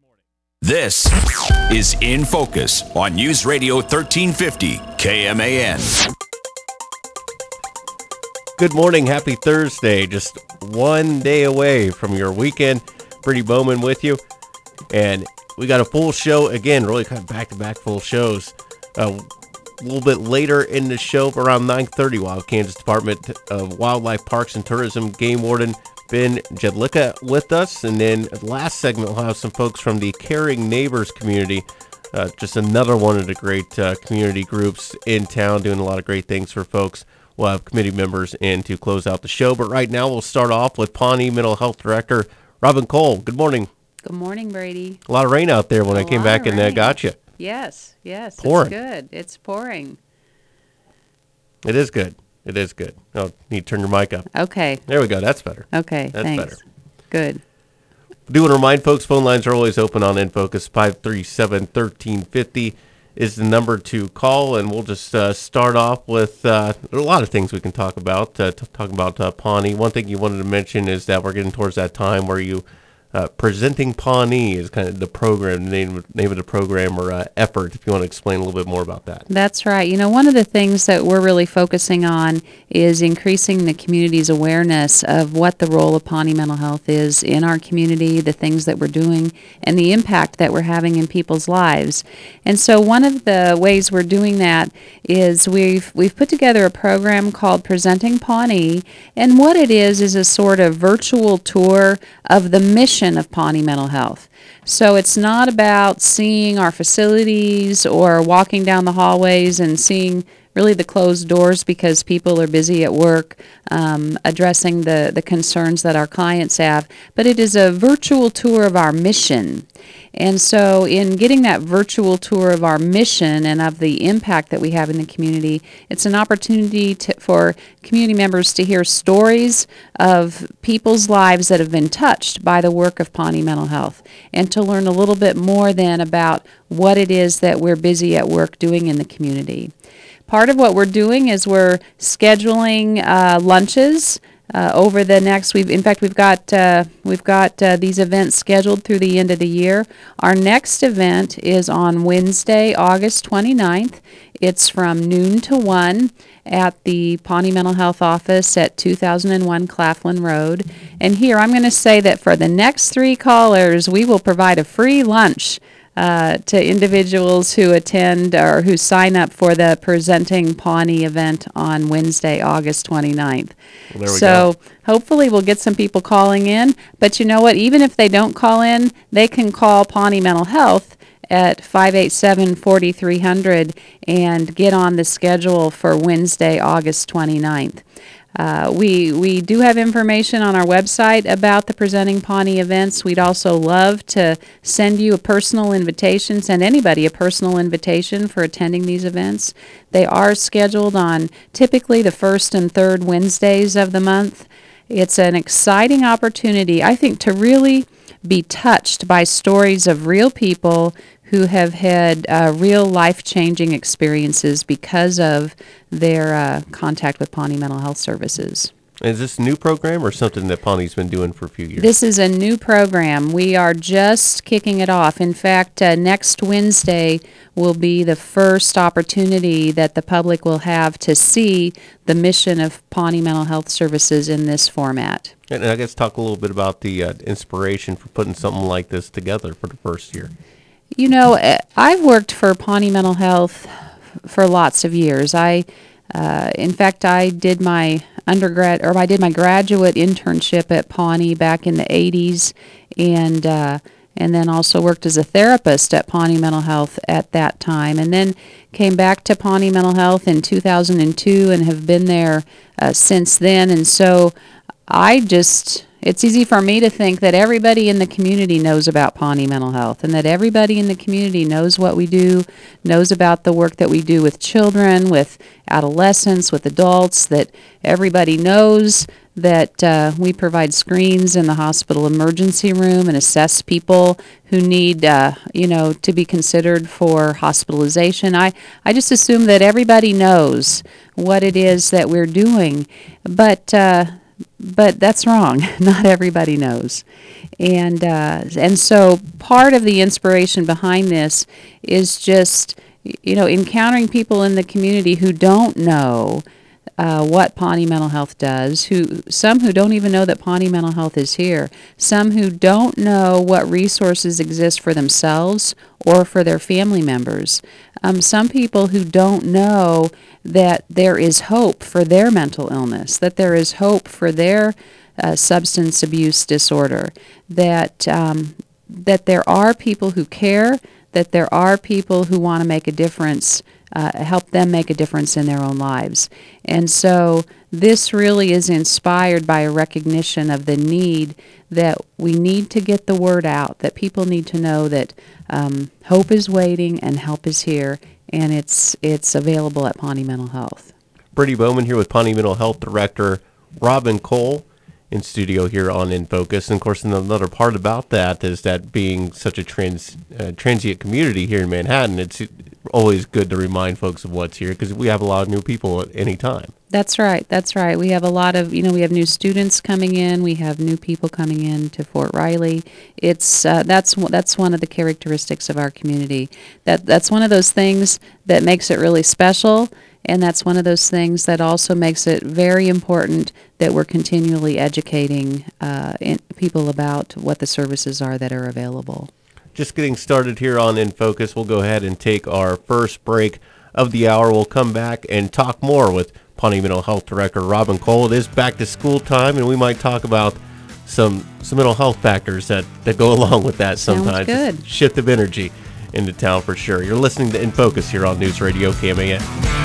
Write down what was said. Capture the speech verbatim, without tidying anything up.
This is In Focus on News Radio thirteen fifty K M A N. Good morning. Happy Thursday. Just one day away from your weekend. Brady Bowman with you. And we got a full show again, really kind of back-to-back full shows. Uh, a little bit later in the show, around nine thirty, Wild Kansas Department of Wildlife, Parks, and Tourism Game Warden Ben Jedlicka with us. And then the last segment, we'll have some folks from the Caring Neighbors community. Uh, just another one of the great uh, community groups in town doing a lot of great things for folks. We'll have committee members in to close out the show. But right now, we'll start off with Pawnee Mental Health Director Robin Cole. Good morning. Good morning, Brady. A lot of rain out there when a I came back and uh, got you. Yes, yes. Pouring. It's good. It's pouring. It is good. It is good. Oh, you need to turn your mic up. Okay. There we go. That's better. Okay, That's thanks. better. Good. Do want to remind folks, phone lines are always open on InFocus. five three seven, one three five zero is the number to call, and we'll just uh, start off with uh, a lot of things we can talk about. Uh, t- talking about uh, Pawnee. One thing you wanted to mention is that we're getting towards that time where you Uh, Presenting Pawnee is kind of the program, the name, name of the program or uh, effort, if you want to explain a little bit more about that. That's right. You know, one of the things that we're really focusing on is increasing the community's awareness of what the role of Pawnee Mental Health is in our community, the things that we're doing, and the impact that we're having in people's lives. And so one of the ways we're doing that is we've we've put together a program called Presenting Pawnee, and what it is is a sort of virtual tour of the mission of Pawnee Mental Health. So it's not about seeing our facilities or walking down the hallways and seeing really the closed doors because people are busy at work um, addressing the, the concerns that our clients have, but it is a virtual tour of our mission. And so in getting that virtual tour of our mission and of the impact that we have in the community, it's an opportunity to, for community members to hear stories of people's lives that have been touched by the work of Pawnee Mental Health and to learn a little bit more then about what it is that we're busy at work doing in the community. Part of what we're doing is we're scheduling uh, lunches uh, over the next. We've, in fact, we've got uh, we've got uh, these events scheduled through the end of the year. Our next event is on Wednesday, August twenty-ninth. It's from noon to one at the Pawnee Mental Health Office at two thousand one Claflin Road. And here, I'm going to say that for the next three callers, we will provide a free lunch Uh, to individuals who attend or who sign up for the Presenting Pawnee event on Wednesday, August twenty-ninth. Well, there we so go. Hopefully we'll get some people calling in. But you know what? Even if they don't call in, they can call Pawnee Mental Health at five eight seven, four three zero zero and get on the schedule for Wednesday, August twenty-ninth. Uh, we we do have information on our website about the Presenting Pawnee events. We'd also love to send you a personal invitation, send anybody a personal invitation for attending these events. They are scheduled on typically the first and third Wednesdays of the month. It's an exciting opportunity, I think, to really be touched by stories of real people who have had uh, real life-changing experiences because of their uh, contact with Pawnee Mental Health Services. Is this a new program or something that Pawnee's been doing for a few years? This is a new program. We are just kicking it off. In fact, uh, next Wednesday will be the first opportunity that the public will have to see the mission of Pawnee Mental Health Services in this format. And I guess talk a little bit about the uh, inspiration for putting something like this together for the first year. You know, I've worked for Pawnee Mental Health for lots of years. I, uh, in fact, I did my undergrad, or I did my graduate internship at Pawnee back in the eighties, and uh, and then also worked as a therapist at Pawnee Mental Health at that time, and then came back to Pawnee Mental Health in two thousand two and have been there uh, since then. And so I just... It's easy for me to think that everybody in the community knows about Pawnee Mental Health and that everybody in the community knows what we do, knows about the work that we do with children, with adolescents, with adults, that everybody knows that uh, we provide screens in the hospital emergency room and assess people who need, uh, you know, to be considered for hospitalization. I, I just assume that everybody knows what it is that we're doing. But uh, but that's wrong. Not everybody knows. And uh, and so part of the inspiration behind this is just, you know, encountering people in the community who don't know uh, what Pawnee Mental Health does, who some who don't even know that Pawnee Mental Health is here, some who don't know what resources exist for themselves or for their family members, um, some people who don't know that there is hope for their mental illness, that there is hope for their uh, substance abuse disorder, that um, that there are people who care, that there are people who want to make a difference, uh, help them make a difference in their own lives. And so this really is inspired by a recognition of the need that we need to get the word out, that people need to know that um, hope is waiting and help is here, and it's it's available at Pawnee Mental Health. Brittany Bowman here with Pawnee Mental Health Director Robin Cole in studio here on In Focus. And of course, another part about that is that being such a trans uh, transient community here in Manhattan, it's always good to remind folks of what's here because we have a lot of new people at any time. That's right. That's right. We have a lot of, you know, we have new students coming in. We have new people coming in to Fort Riley. It's uh, that's that's one of the characteristics of our community. That that's one of those things that makes it really special, and that's one of those things that also makes it very important that we're continually educating uh, in, people about what the services are that are available. Just getting started here on In Focus. We'll go ahead and take our first break of the hour. We'll come back and talk more with Pawnee Mental Health Director Robin Cole. It is back to school time, and we might talk about some some mental health factors that, that go along with that sometimes. Sounds good. Shift of energy into town for sure. You're listening to In Focus here on News Radio K M A N.